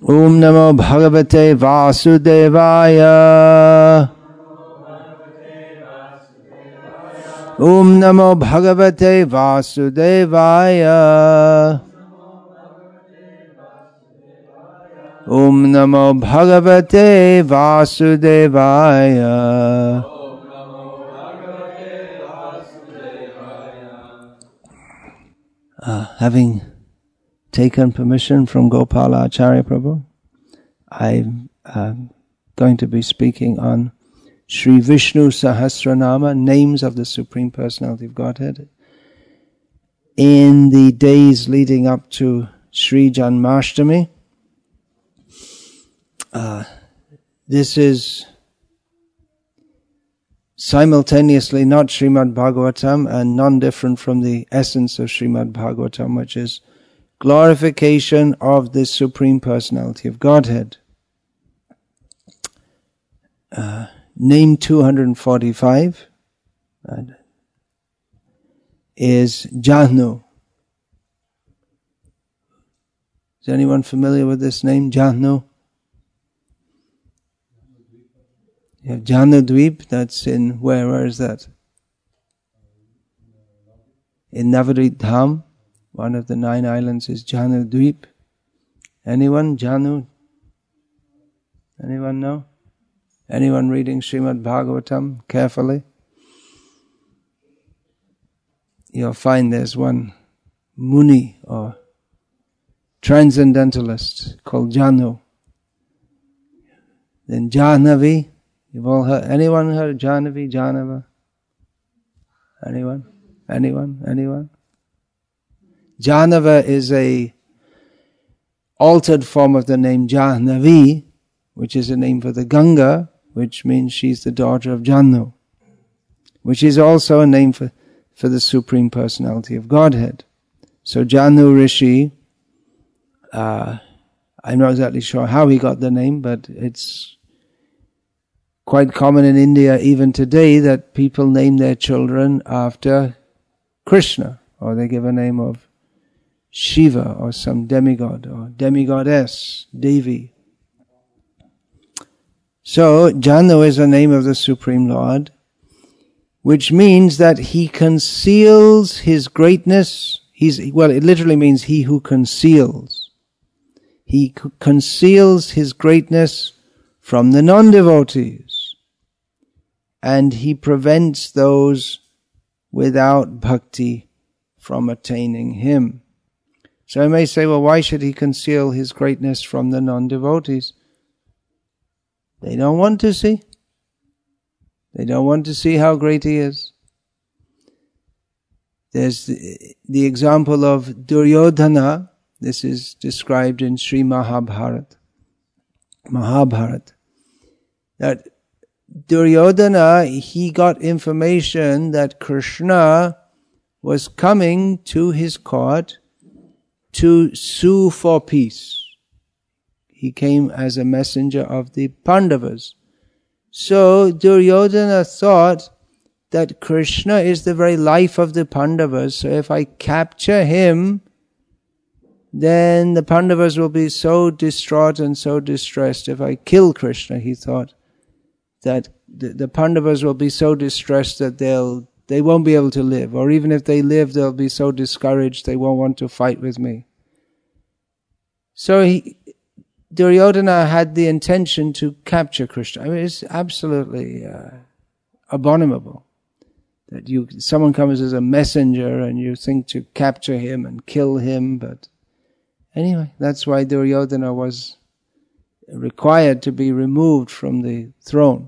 Om Namo Bhagavate Vasudevaya. Om Namo Bhagavate Vasudevaya. Om Namo Bhagavate Vasudevaya. Having taken permission from Gopala Acharya Prabhu, I'm going to be speaking on Sri Vishnu Sahasranama, names of the Supreme Personality of Godhead, in the days leading up to Sri Janmashtami. This is simultaneously not Srimad Bhagavatam and non-different from the essence of Srimad Bhagavatam, which is glorification of the Supreme Personality of Godhead. Name 245 is Jahnu. Is anyone familiar with this name, Jahnu? You have Jahnu Dweep, that's in, where is that? In Navadvip Dham, one of the 9 islands is Jahnu Dweep. Anyone? Jahnu? Anyone know? Anyone reading Srimad Bhagavatam carefully? You'll find there's one Muni or transcendentalist called Jahnu. Then Jahnavi. You've all heard, anyone heard of Jahnavi, Jahnava? Anyone? Jahnava is a altered form of the name Jahnavi, which is a name for the Ganga, which means she's the daughter of Jahnu, which is also a name for the Supreme Personality of Godhead. So Jahnu Rishi, I'm not exactly sure how he got the name, but it's quite common in India even today that people name their children after Krishna, or they give a name of Shiva or some demigod or demigoddess, Devi. So Jahnu is the name of the Supreme Lord, which means that he conceals his greatness. It literally means he who conceals. He conceals his greatness from the non-devotees, and he prevents those without bhakti from attaining him. So I may say, well, why should he conceal his greatness from the non-devotees? They don't want to see. They don't want to see how great he is. There's the example of Duryodhana. This is described in Sri Mahabharata. That Duryodhana, he got information that Krishna was coming to his court to sue for peace. He came as a messenger of the Pandavas. So Duryodhana thought that Krishna is the very life of the Pandavas, so if I capture him, then the Pandavas will be so distraught and so distressed. If I kill Krishna, he thought, that the Pandavas will be so distressed that they won't be able to live. Or even if they live, they'll be so discouraged they won't want to fight with me. So Duryodhana had the intention to capture Krishna. I mean, it's absolutely abominable that someone comes as a messenger and you think to capture him and kill him. But anyway, that's why Duryodhana was required to be removed from the throne.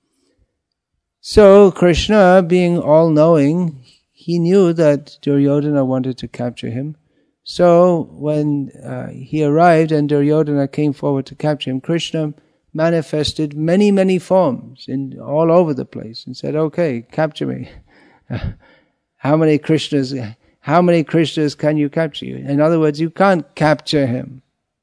So Krishna, being all-knowing, he knew that Duryodhana wanted to capture him. So when he arrived and Duryodhana came forward to capture him, Krishna manifested many, many forms all over the place and said, okay, capture me. How many Krishnas can you capture? In other words, you can't capture him.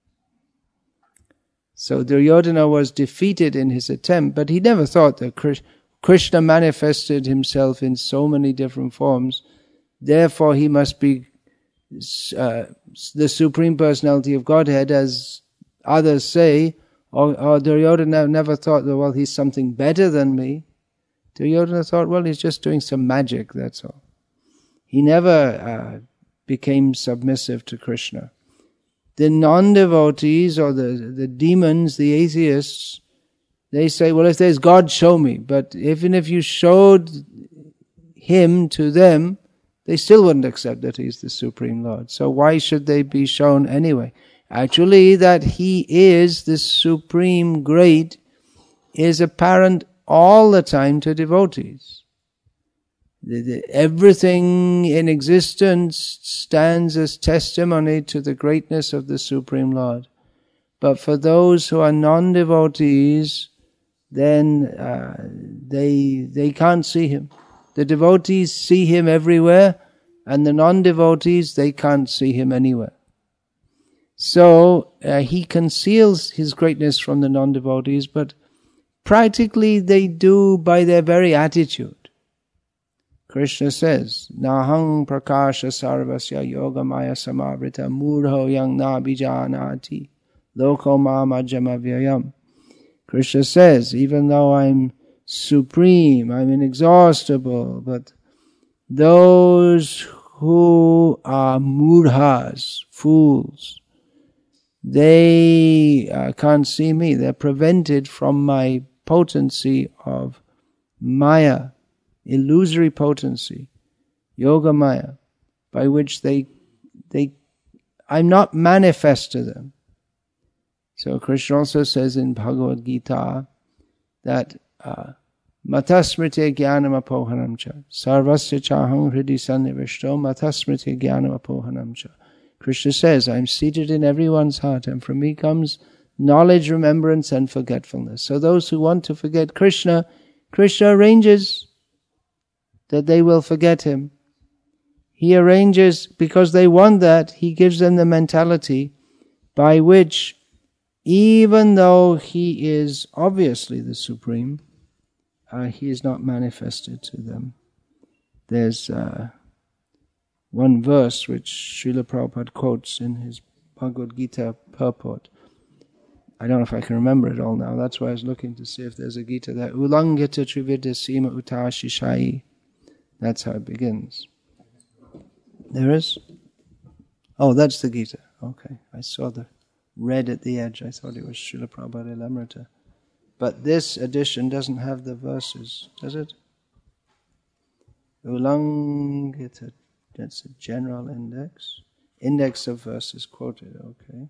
So Duryodhana was defeated in his attempt, but he never thought that Krishna manifested himself in so many different forms. Therefore, he must be the Supreme Personality of Godhead, as others say, Duryodhana never thought, well, he's something better than me. Duryodhana thought, well, he's just doing some magic, that's all. He never became submissive to Krishna. The non-devotees or the demons, the atheists, they say, well, if there's God, show me. But even if you showed him to them, they still wouldn't accept that he's the Supreme Lord. So why should they be shown anyway? Actually, that he is the Supreme Great is apparent all the time to devotees. Everything in existence stands as testimony to the greatness of the Supreme Lord. But for those who are non-devotees, then they can't see him. The devotees see him everywhere, and the non-devotees, they can't see him anywhere. So he conceals his greatness from the non-devotees, but practically they do by their very attitude. Krishna says, Nahang prakasha sarvasya yogamaya samavrita murho yang nabijanati loko mamajama vyayam. Krishna says, even though I'm supreme, I'm inexhaustible, but those who are murhas, fools, they can't see me. They're prevented from my potency of maya, illusory potency, yoga maya, by which I'm not manifest to them. So Krishna also says in Bhagavad Gita that matasmriti jnanam apohanam cha sarvasya chaham hridi sannivishto matasmriti jnanam apohanam cha. Krishna says, I'm seated in everyone's heart, and from me comes knowledge, remembrance, and forgetfulness. So those who want to forget Krishna, Krishna arranges that they will forget him. He arranges, because they want that, he gives them the mentality by which, even though he is obviously the Supreme, he is not manifested to them. There's one verse which Srila Prabhupada quotes in his Bhagavad Gita purport. I don't know if I can remember it all now. That's why I was looking to see if there's a Gita there. Ulangita trividya sima utashishai. That's how it begins. There is? Oh, that's the Gita. Okay. I saw the red at the edge. I thought it was Srila Prabhupada Lamrita. But this edition doesn't have the verses, does it? Ulangita. That's a general index. Index of verses quoted, okay.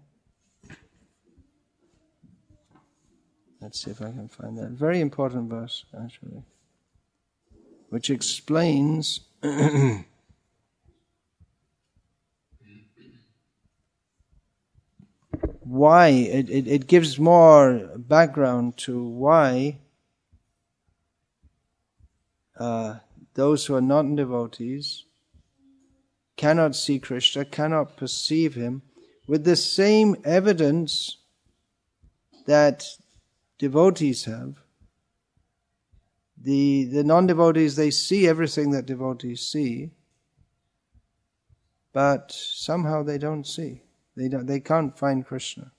Let's see if I can find that. Very important verse, actually, which explains why, it gives more background to why those who are not devotees cannot see Krishna, cannot perceive him, with the same evidence that devotees have. The non-devotees, they see everything that devotees see, but somehow they don't see. They can't find Krishna.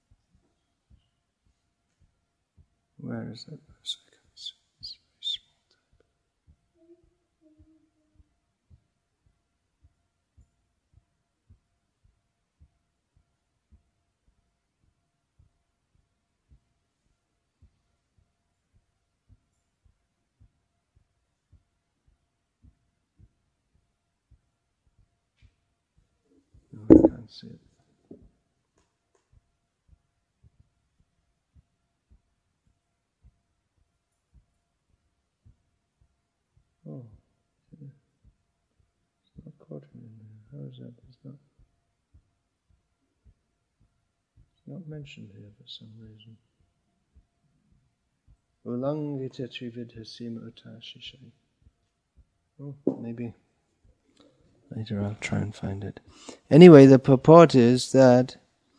Where is that verse? I can't see. It's very small type. No, I can't see it. Oh, it's not quoted in there. How is that? It's not mentioned here for some reason. Ulangita trividya sima utashishai. Oh, maybe later I'll try and find it. Anyway, the purport is that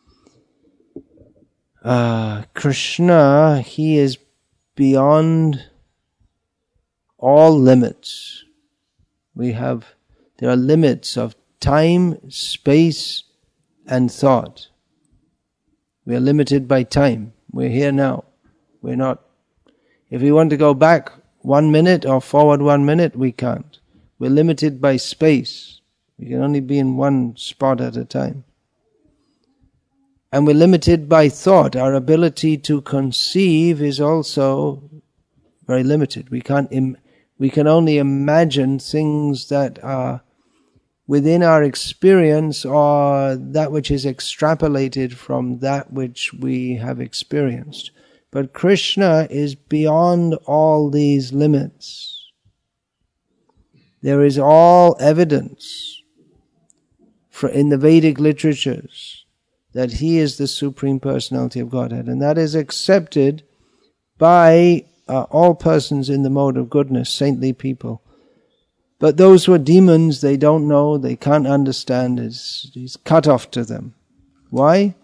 Krishna, he is beyond all limits. There are limits of time, space, and thought. We are limited by time. We're here now. We're not. If we want to go back 1 minute or forward 1 minute, we can't. We're limited by space. We can only be in one spot at a time. And we're limited by thought. Our ability to conceive is also very limited. We can only imagine things that are within our experience or that which is extrapolated from that which we have experienced. But Krishna is beyond all these limits. There is all evidence in the Vedic literatures that He is the Supreme Personality of Godhead, and that is accepted by all persons in the mode of goodness, saintly people. But those who are demons, they don't know, they can't understand, it's cut off to them. Why?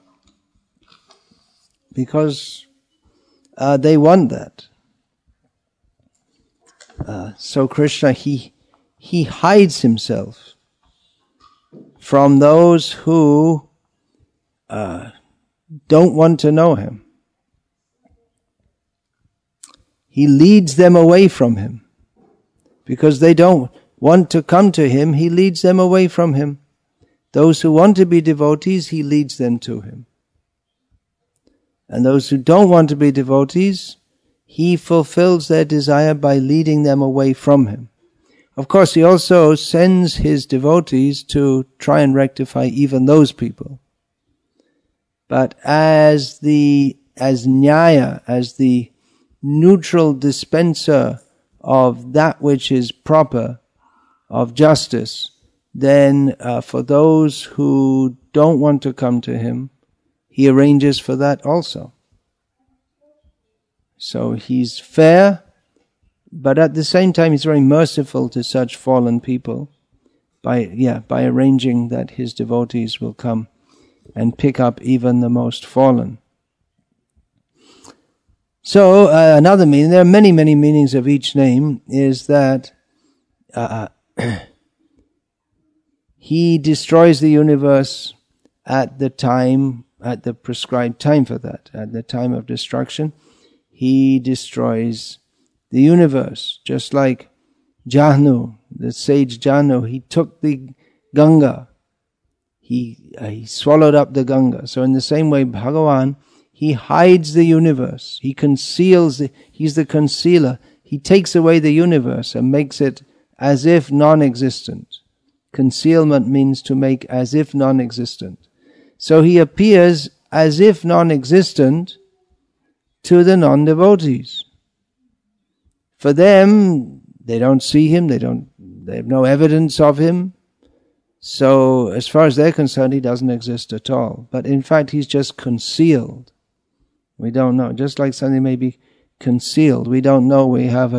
Because they want that. So Krishna, he hides Himself from those who don't want to know Him. He leads them away from Him. Because they don't want to come to Him, He leads them away from Him. Those who want to be devotees, He leads them to Him. And those who don't want to be devotees, He fulfills their desire by leading them away from Him. Of course, He also sends His devotees to try and rectify even those people. But as Nyaya, as the neutral dispenser of that which is proper, of justice, then for those who don't want to come to Him, He arranges for that also. So He's fair, but at the same time He's very merciful to such fallen people by arranging that His devotees will come and pick up even the most fallen. So another meaning, there are many, many meanings of each name, is that He destroys the universe at the prescribed time for that. At the time of destruction, He destroys the universe. Just like Jahnu, the sage Jahnu, he took the Ganga. He swallowed up the Ganga. So in the same way, Bhagavan, He hides the universe. He conceals He's the concealer. He takes away the universe and makes it as if non-existent. Concealment means to make as if non-existent. So He appears as if non-existent to the non-devotees. For them, they don't see Him, they have no evidence of Him. So as far as they're concerned, He doesn't exist at all. But in fact, He's just concealed. We don't know. Just like something may be concealed. We don't know we have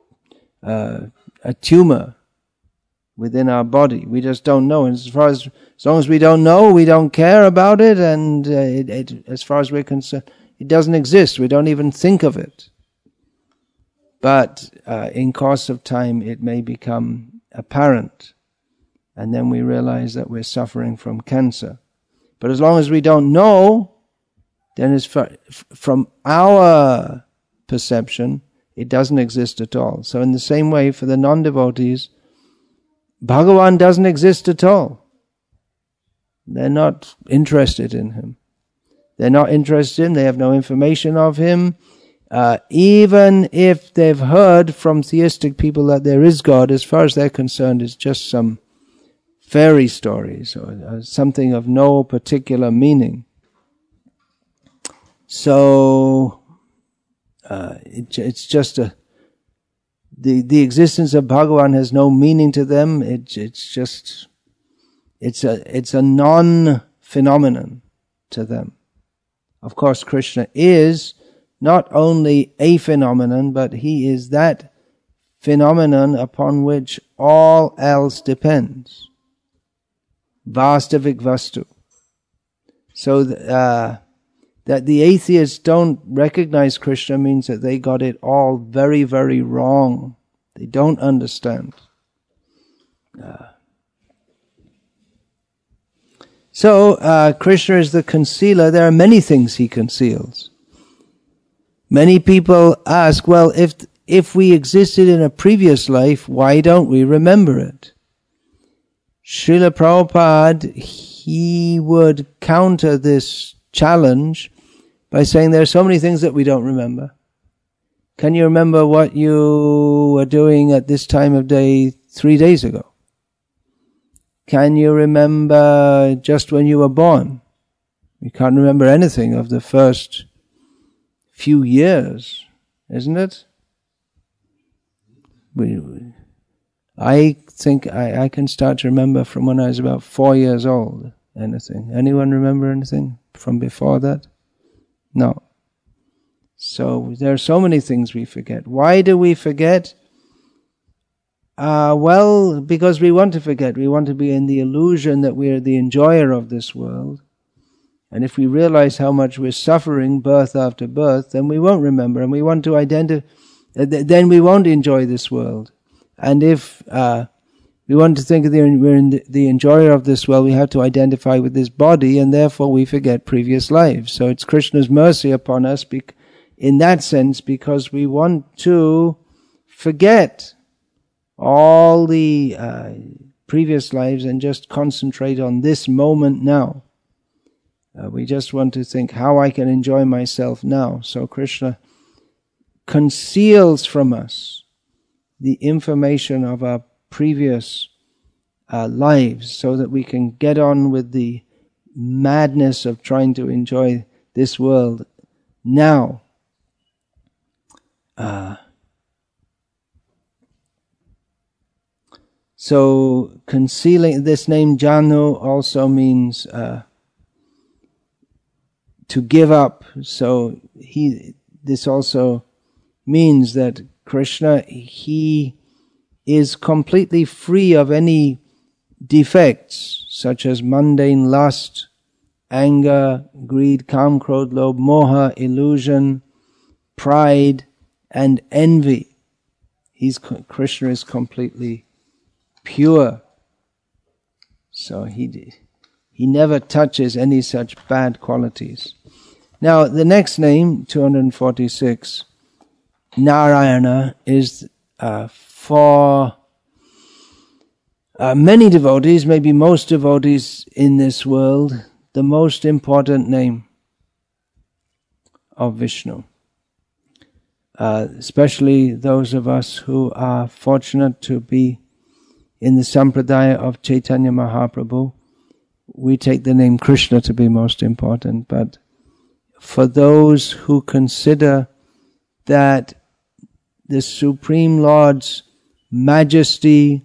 a tumor within our body. We just don't know. And as long as we don't know, we don't care about it, and as far as we're concerned, it doesn't exist. We don't even think of it. But in course of time, it may become apparent, and then we realize that we're suffering from cancer. But as long as we don't know, then from our perception, it doesn't exist at all. So in the same way, for the non-devotees, Bhagavan doesn't exist at all. They're not interested in Him. They're not interested in Him. They have no information of Him. Even if they've heard from theistic people that there is God, as far as they're concerned, it's just some fairy stories or something of no particular meaning. So it's just the existence of Bhagavan has no meaning to them. It's a non-phenomenon to them. Of course, Krishna is not only a phenomenon, but He is that phenomenon upon which all else depends. Vastavik Vastu. So that the atheists don't recognize Krishna means that they got it all very, very wrong. They don't So, Krishna is the concealer. There are many things he conceals. Many people ask, well, if we existed in a previous life, why don't we remember it? Srila Prabhupada, he would counter this challenge by saying there are so many things that we don't remember. Can you remember what you were doing at this time of day 3 days ago? Can you remember just when you were born? You can't remember anything of the first few years, isn't it? I think I can start to remember from when I was about 4 years old, anything. Anyone remember anything from before that? No. So there are so many things we forget. Why do we forget? Well, because we want to forget. We want to be in the illusion that we are the enjoyer of this world. And if we realize how much we're suffering birth after birth, then we won't remember, and we want to identify. Then we won't enjoy this world. And if we want to think we're the enjoyer of this world, we have to identify with this body, and therefore we forget previous lives. So it's Krishna's mercy upon us in that sense, because we want to forget all the previous lives and just concentrate on this moment now. We just want to think how I can enjoy myself now. So Krishna conceals from us the information of our previous lives so that we can get on with the madness of trying to enjoy this world now. So concealing, this name Janu also means to give up. So this also means that Krishna, he is completely free of any defects such as mundane lust, anger, greed, kam, krodh, lobh, moha, illusion, pride, and envy. Krishna is completely pure. So he never touches any such bad qualities. Now the next name, 246, Narayana, is for many devotees, maybe most devotees in this world, the most important name of Vishnu. Especially those of us who are fortunate to be in the sampradaya of Chaitanya Mahaprabhu, we take the name Krishna to be most important. But for those who consider that the Supreme Lord's majesty,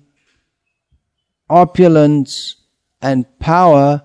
opulence, and power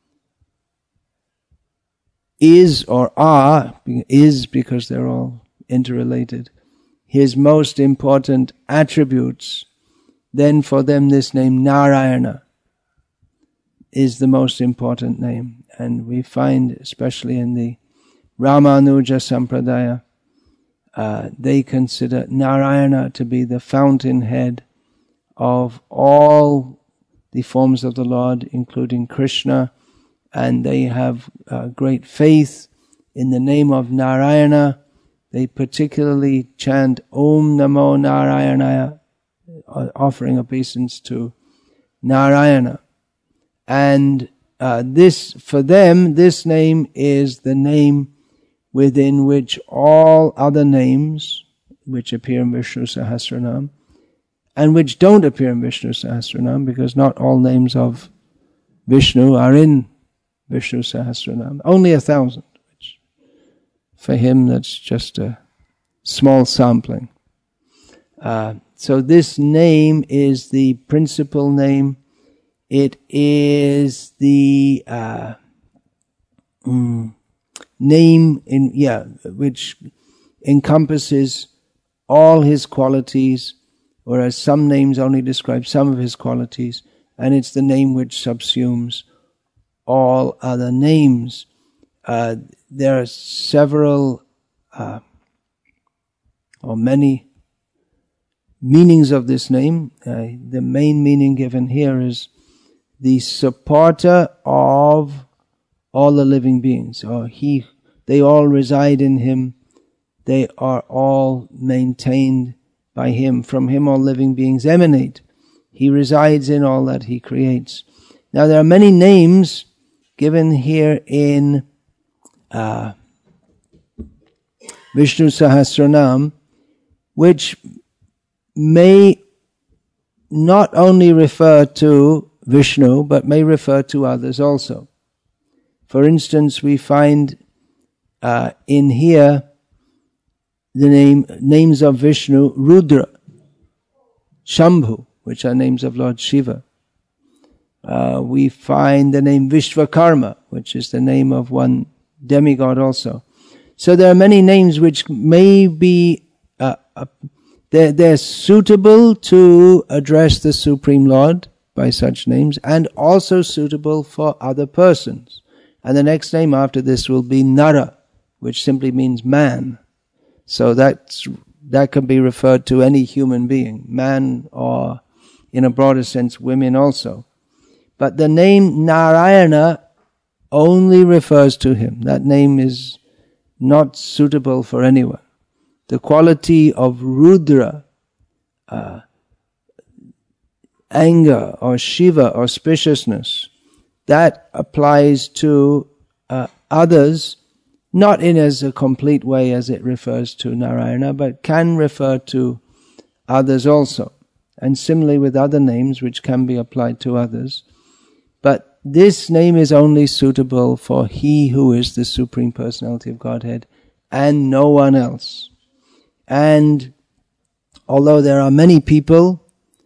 is because they're all interrelated, his most important attributes, then for them this name Narayana is the most important name. And we find, especially in the Ramanuja Sampradaya, they consider Narayana to be the fountainhead of all the forms of the Lord, including Krishna, and they have great faith in the name of Narayana. They particularly chant Om Namo Narayanaya, offering obeisance to Narayana. And for them, this name is the name within which all other names which appear in Vishnu Sahasranam and which don't appear in Vishnu Sahasranam, because not all names of Vishnu are in Vishnu Sahasranam. Only 1,000, which for him that's just a small sampling. So this name is the principal name. It is the name which encompasses all his qualities, whereas some names only describe some of his qualities, and it's the name which subsumes all other names. There are several or many meanings of this name. The main meaning given here is the supporter of all the living beings, or they all reside in him, they are all maintained by him. From him all living beings emanate. He resides in all that he creates. Now there are many names given here in Vishnu Sahasranam, which may not only refer to Vishnu, but may refer to others also. For instance, we find in here the names of Vishnu, Rudra, Shambhu, which are names of Lord Shiva. We find the name Vishvakarma, which is the name of one demigod also. So there are many names which may be, they're suitable to address the Supreme Lord by such names, and also suitable for other persons. And the next name after this will be Nara, which simply means man. So that can be referred to any human being, man, or in a broader sense, women also. But the name Narayana only refers to him. That name is not suitable for anyone. The quality of Rudra, anger or Shiva, auspiciousness, that applies to others, not in as a complete way as it refers to Narayana, but can refer to others also. And similarly with other names which can be applied to others. But this name is only suitable for He who is the Supreme Personality of Godhead and no one else. And although there are many people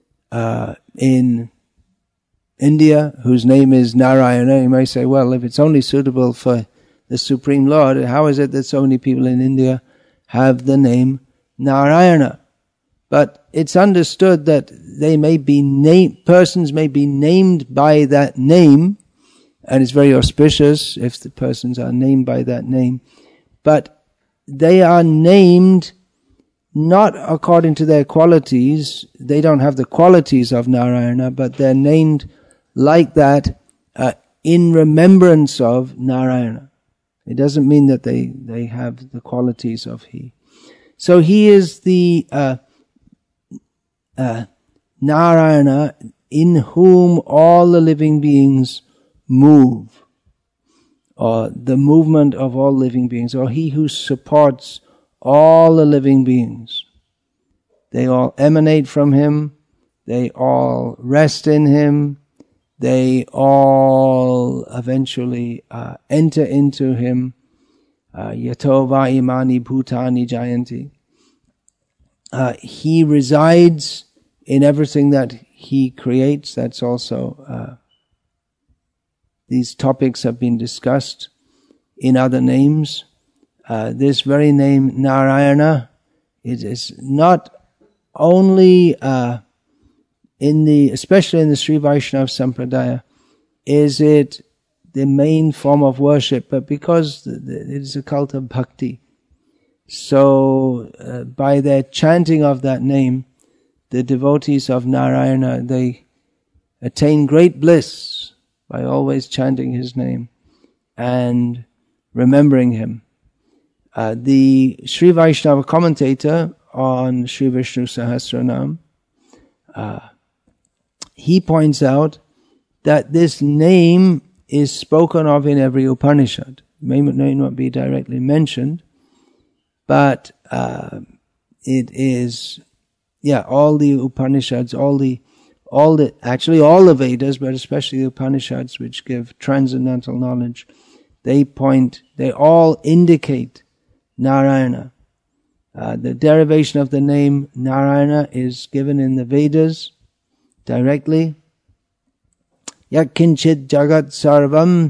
in India whose name is Narayana, you may say, well, if it's only suitable for the Supreme Lord, how is it that so many people in India have the name Narayana? But it's understood that persons may be named by that name, and it's very auspicious if the persons are named by that name, but they are named not according to their qualities. They don't have the qualities of Narayana, but they're named like that in remembrance of Narayana. It doesn't mean that they have the qualities of He. So He is the Narayana in whom all the living beings move, or the movement of all living beings, or He who supports all the living beings. They all emanate from Him, they all rest in Him, they all eventually enter into Him. Yato va imani bhutani jayanti. He resides in everything that He creates. That's also, these topics have been discussed in other names. This very name, Narayana, it is not only especially in the Sri Vaishnava Sampradaya, is it the main form of worship, but because it is a cult of bhakti. So by their chanting of that name, the devotees of Narayana, they attain great bliss by always chanting His name and remembering Him. The Sri Vaishnava commentator on Sri Vishnu Sahasranam, he points out that this name is spoken of in every Upanishad. It may not be directly mentioned, but it is, all the Upanishads, all the Vedas, but especially the Upanishads, which give transcendental knowledge, they all indicate Narayana. The derivation of the name Narayana is given in the Vedas directly. Yakinchit jagat sarvam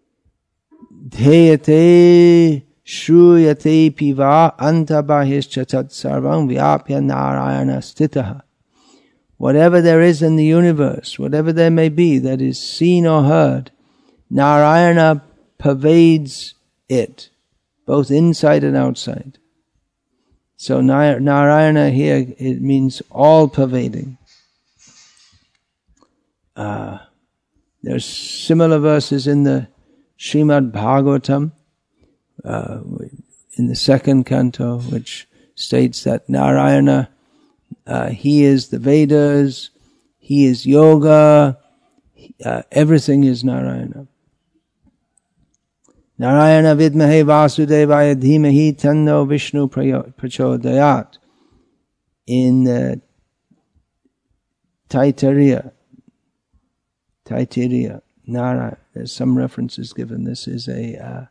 dheyate shruyate piva antabahishchatat sarvam vyapya narayana stitaha. Whatever there is in the universe, whatever there may be that is seen or heard, Narayana pervades it, both inside and outside. So Narayana here, it means all pervading. There's similar verses in the Srimad Bhagavatam, in the second canto, which states that Narayana, he is the Vedas, he is yoga, everything is Narayana. Narayana vidmahe vasudevaya dhimahi tanno Vishnu prachodayat. In Taittiriya, Narayana, there's some references given. This is a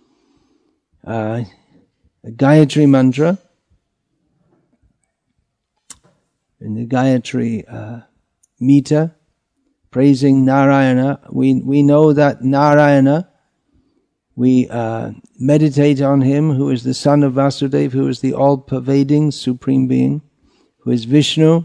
Gayatri mantra. In the Gayatri meter, praising Narayana. We know that Narayana, we meditate on him, who is the son of Vasudeva, who is the all-pervading Supreme Being, who is Vishnu.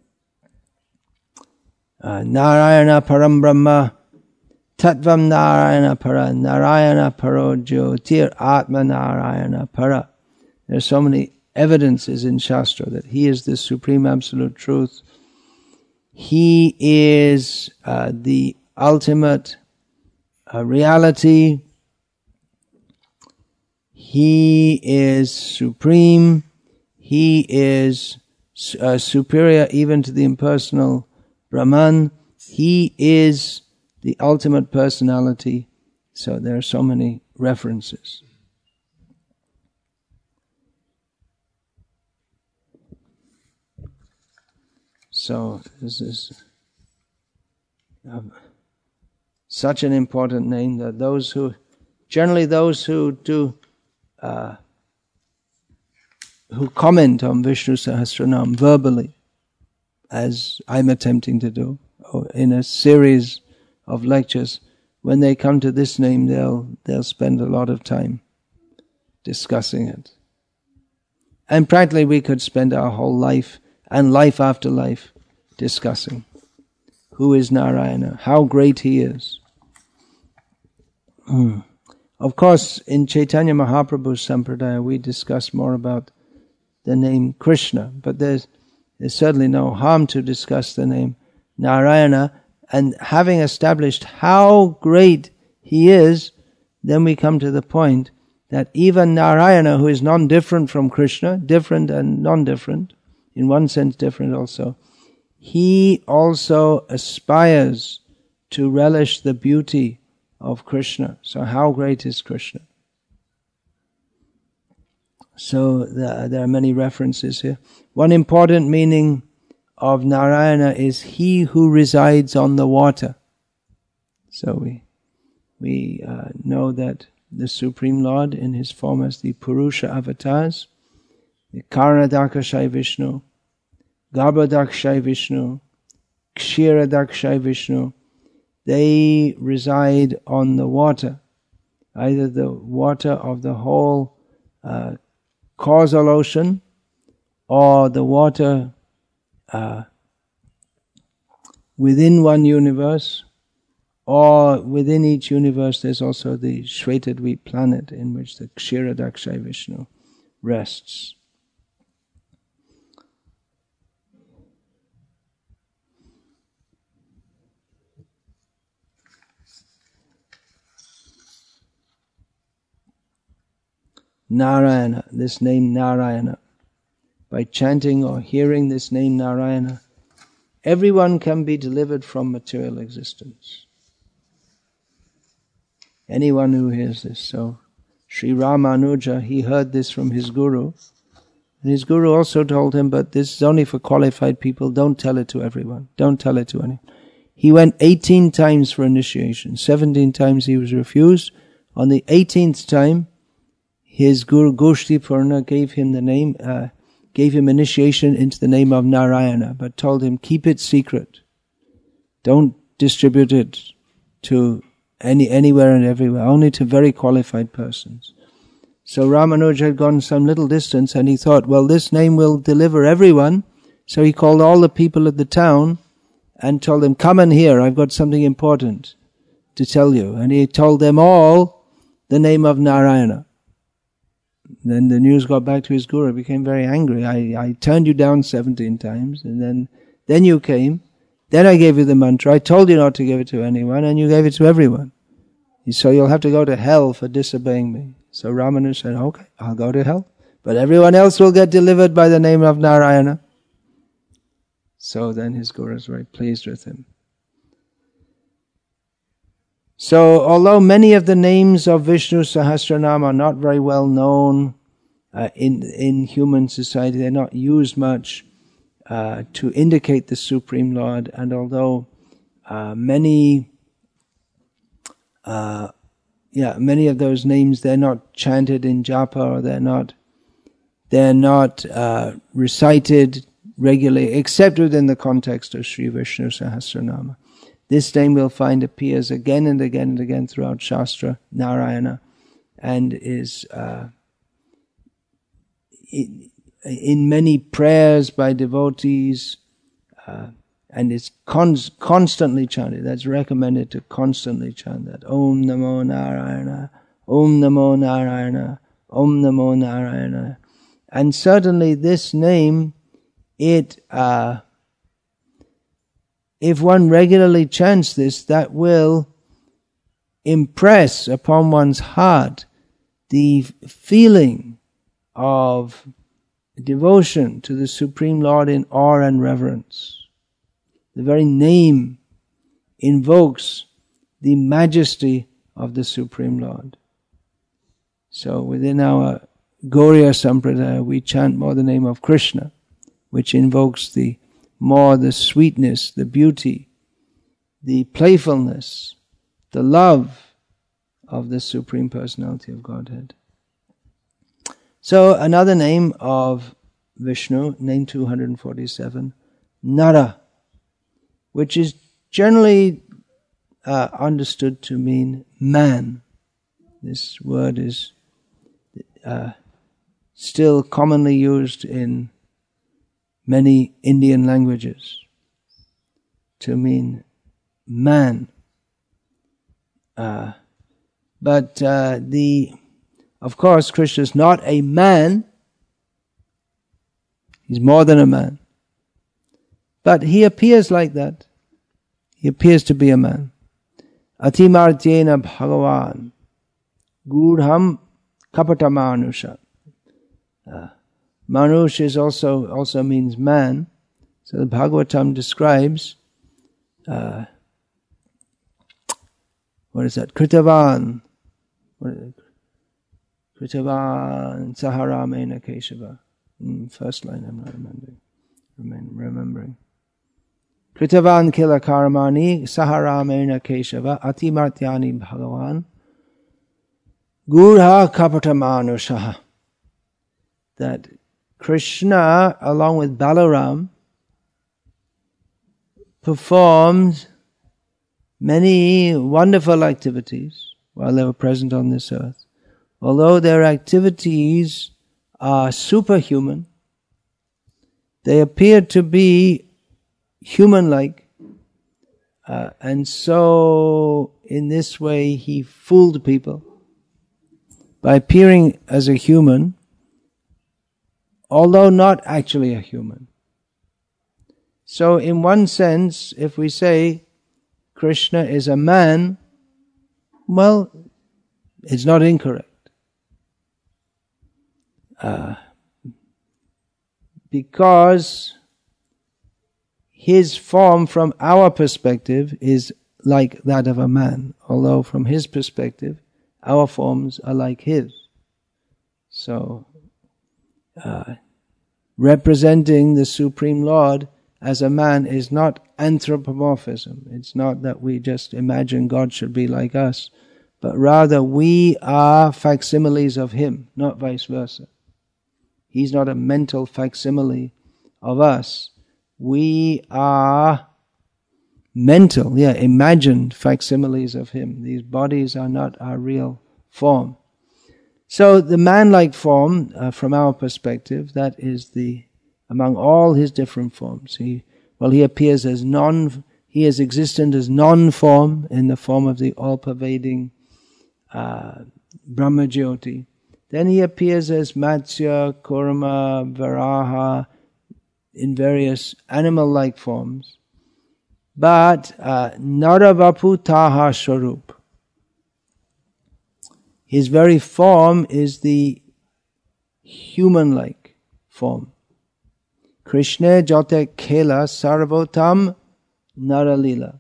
Narayana Param Brahma, Tattvam Narayana Para, Narayana Paro Jyotir Atma Narayana Para. There are so many evidences in Shastra that he is the Supreme Absolute Truth. He is the ultimate reality. He is supreme. He is superior even to the impersonal Brahman. He is the ultimate personality. So there are so many references. So this is such an important name that those who do who comment on Vishnu Sahasranam verbally, as I'm attempting to do, or in a series of lectures, when they come to this name, they'll spend a lot of time discussing it. And practically we could spend our whole life and life after life discussing who is Narayana, how great he is. Of course, in Chaitanya Mahaprabhu's Sampradaya, we discuss more about the name Krishna, but there's certainly no harm to discuss the name Narayana, and having established how great he is, then we come to the point that even Narayana, who is non-different from Krishna, different and non-different, in one sense different also, he also aspires to relish the beauty of Krishna. So how great is Krishna? So there are many references here. One important meaning of Narayana is he who resides on the water. So we know that the Supreme Lord in his form as the Purusha avatars, the Karanadakshay Vishnu, Garbhodakshay Vishnu, Kshiradakshay Vishnu, they reside on the water, either the water of the whole causal ocean or the water within one universe, or within each universe there's also the Shvetadvip planet in which the Kshiradakshay Vishnu rests. Narayana, this name Narayana, by chanting or hearing this name Narayana, everyone can be delivered from material existence. Anyone who hears this. So Sri Ramanuja, he heard this from his guru, and his guru also told him, but this is only for qualified people, don't tell it to everyone, don't tell it to anyone. He went 18 times for initiation, 17 times he was refused. On the 18th time, his Guru Goshti Purna gave him the name, gave him initiation into the name of Narayana, but told him, keep it secret. Don't distribute it to anywhere and everywhere, only to very qualified persons. So Ramanuja had gone some little distance and he thought, well, this name will deliver everyone. So he called all the people of the town and told them, come and hear, I've got something important to tell you. And he told them all the name of Narayana. Then the news got back to his guru. He became very angry. I turned you down 17 times, and then you came, Then I gave you the mantra. I told you not to give it to anyone, and you gave it to everyone. So you'll have to go to hell for disobeying me. So Ramana said, okay, I'll go to hell. But everyone else will get delivered by the name of Narayana. So then his Guru is very pleased with him. So although many of the names of Vishnu Sahasranam are not very well known in human society, they're not used much to indicate the Supreme Lord, and although many of those names, they're not chanted in japa, or they're not recited regularly, except within the context of Sri Vishnu Sahasranama. This name we'll find appears again and again and again throughout Shastra, Narayana, and is in many prayers by devotees, and it's constantly chanted. That's recommended to constantly chant that. Om Namo Narayana, Om Namo Narayana, Om Namo Narayana. And certainly this name, if one regularly chants this, that will impress upon one's heart the feeling of devotion to the Supreme Lord in awe and reverence. The very name invokes the majesty of the Supreme Lord. So within our Gauriya Sampradaya, we chant more the name of Krishna, which invokes the sweetness, the beauty, the playfulness, the love of the Supreme Personality of Godhead. So another name of Vishnu, name 247, Nara, which is generally understood to mean man. This word is still commonly used in many Indian languages to mean man. But of course, Krishna is not a man. He's more than a man. But he appears like that. He appears to be a man. Atimartyena Bhagavan Gurham Kapatamanusha. Manush is also means man. So the Bhagavatam describes what is that? Kritavan. Kritavan Saharamena Keshava. First line I'm not remembering. Kritavan Kila Karamani Saharamena Keshava Atimartyani Bhagavan Gurha Kapatamanusha. That Krishna, along with Balaram, performed many wonderful activities while they were present on this earth. Although their activities are superhuman, they appear to be human-like, and so in this way he fooled people by appearing as a human, although not actually a human. So in one sense, if we say Krishna is a man, well, it's not incorrect. Because his form from our perspective is like that of a man, although from his perspective, our forms are like his. So, representing the Supreme Lord as a man is not anthropomorphism. It's not that we just imagine God should be like us, but rather we are facsimiles of him, not vice versa. He's not a mental facsimile of us. We are mental, imagined facsimiles of him. These bodies are not our real form. So the man-like form, from our perspective, that is among all his different forms. He appears as he is existent as non-form in the form of the all-pervading Brahmajyoti. Then he appears as Matsya, Kurma, Varaha, in various animal-like forms. but Naravapu Taha Swarup. His very form is the human-like form. Krishna Jote Khela Sarvotam Naralila.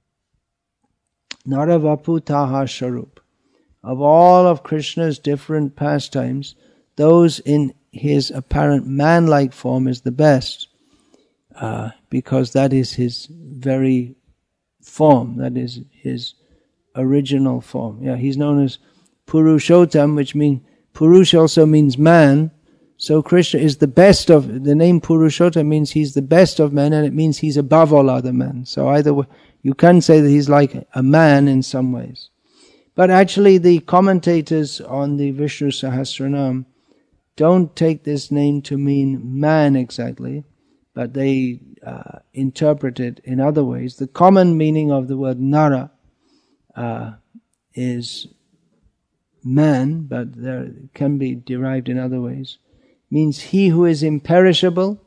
Naravapu Taha Swarup. Of all of Krishna's different pastimes, those in his apparent man-like form is the best, because that is his very form, that is his original form. Yeah, he's known as Purushottam, which means, Purush also means man, so Krishna is the best of, the name Purushottam means he's the best of men, and it means he's above all other men. So either way, you can say that he's like a man in some ways. But actually the commentators on the Vishnu Sahasranam don't take this name to mean man exactly, but they interpret it in other ways. The common meaning of the word Nara is man, but there can be derived in other ways. Means he who is imperishable.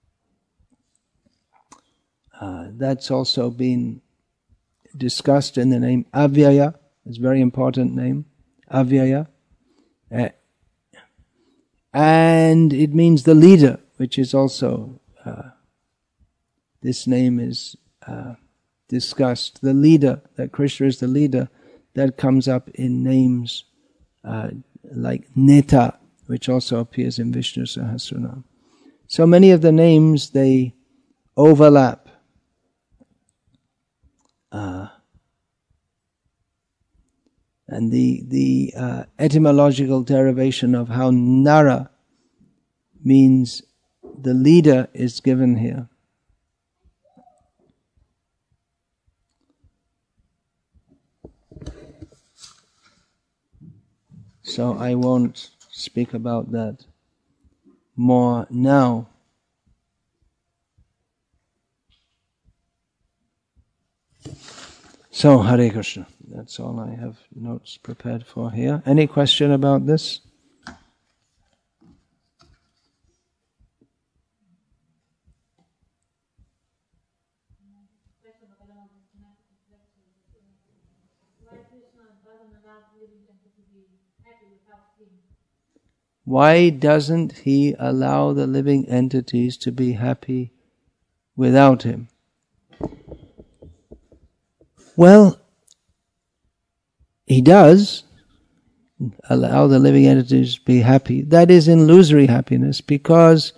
That's also been discussed in the name Avyaya. It's a very important name, Avyaya. And it means the leader, which is also, this name is discussed. The leader, that Krishna is the leader, that comes up in names like Neta, which also appears in Vishnu Sahasranam. So many of the names, they overlap. And the etymological derivation of how Nara means the leader is given here. So I won't speak about that more now. So, Hare Krishna. That's all I have notes prepared for here. Any question about this? Why doesn't he allow the living entities to be happy without him? Well, he does allow the living entities to be happy. That is illusory happiness, because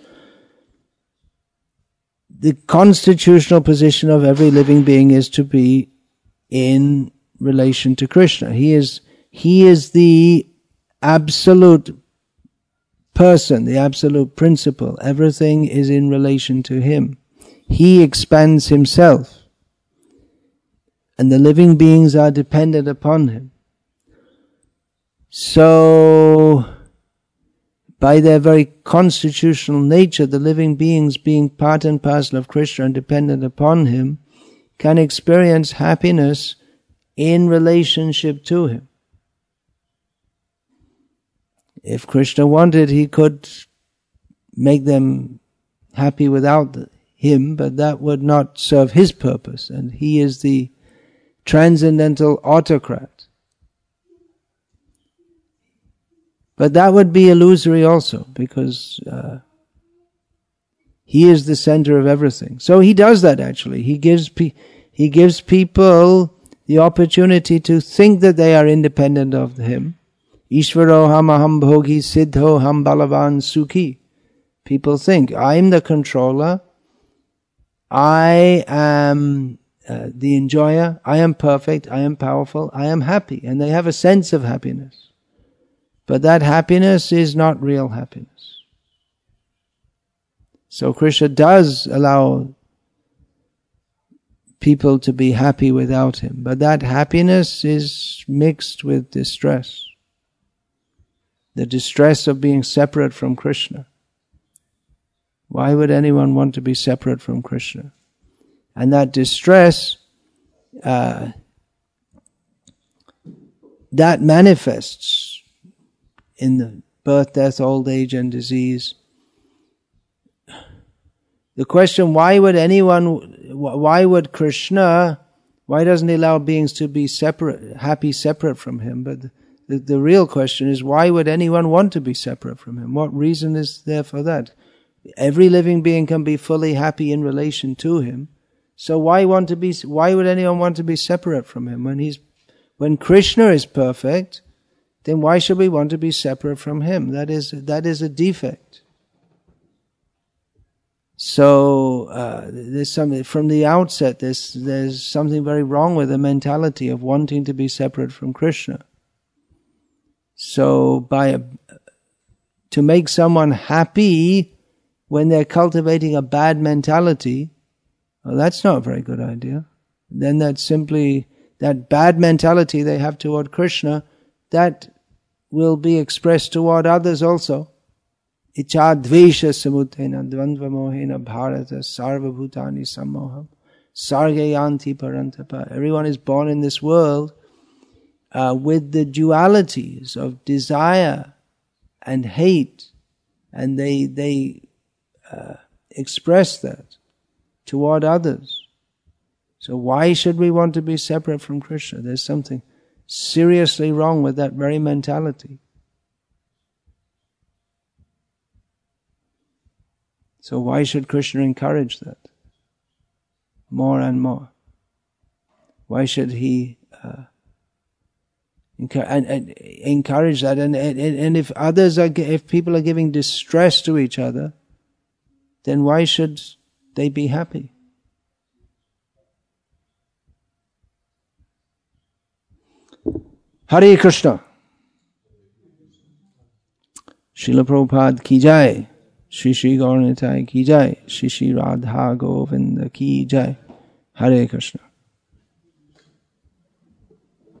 the constitutional position of every living being is to be in relation to Krishna. He is the absolute person, the absolute principle. Everything is in relation to him. He expands himself, and the living beings are dependent upon him. So, by their very constitutional nature, the living beings, being part and parcel of Krishna and dependent upon him, can experience happiness in relationship to him. If Krishna wanted, he could make them happy without him, but that would not serve his purpose, and he is the transcendental autocrat. But that would be illusory also, because he is the center of everything. So he does that actually. He gives people the opportunity to think that they are independent of him. Ishvaro ham aham bhogi siddho ham balavan sukhi. People think, I'm the controller, I am the enjoyer, I am perfect, I am powerful, I am happy. And they have a sense of happiness. But that happiness is not real happiness. So Krishna does allow people to be happy without him, but that happiness is mixed with distress. The distress of being separate from Krishna. Why would anyone want to be separate from Krishna? And that distress, that manifests in the birth, death, old age and disease. The question, why would Krishna, why doesn't he allow beings to be happy separate from him? But the real question is, why would anyone want to be separate from him? What reason is there for that? Every living being can be fully happy in relation to him. So why would anyone want to be separate from him? When Krishna is perfect, then why should we want to be separate from him? That is a defect. So there's something from the outset. There's something very wrong with the mentality of wanting to be separate from Krishna. So to make someone happy when they're cultivating a bad mentality, well, that's not a very good idea. Then that bad mentality they have toward Krishna, that will be expressed toward others also. Icha dvesha samutena dvandva mohena bharata sarva bhutani sammoham sargayanti parantapa. Everyone is born in this world with the dualities of desire and hate, and they express that toward others. So why should we want to be separate from Krishna? There's something seriously wrong with that very mentality. So why should Krishna encourage that more and more? Why should he encourage that? And if people are giving distress to each other, then why should they be happy? Hare Krishna. Srila Prabhupada ki jai. Shri Shri Gaura Nitai ki jai. Shri Shri Radha Govinda ki jai. Hare Krishna.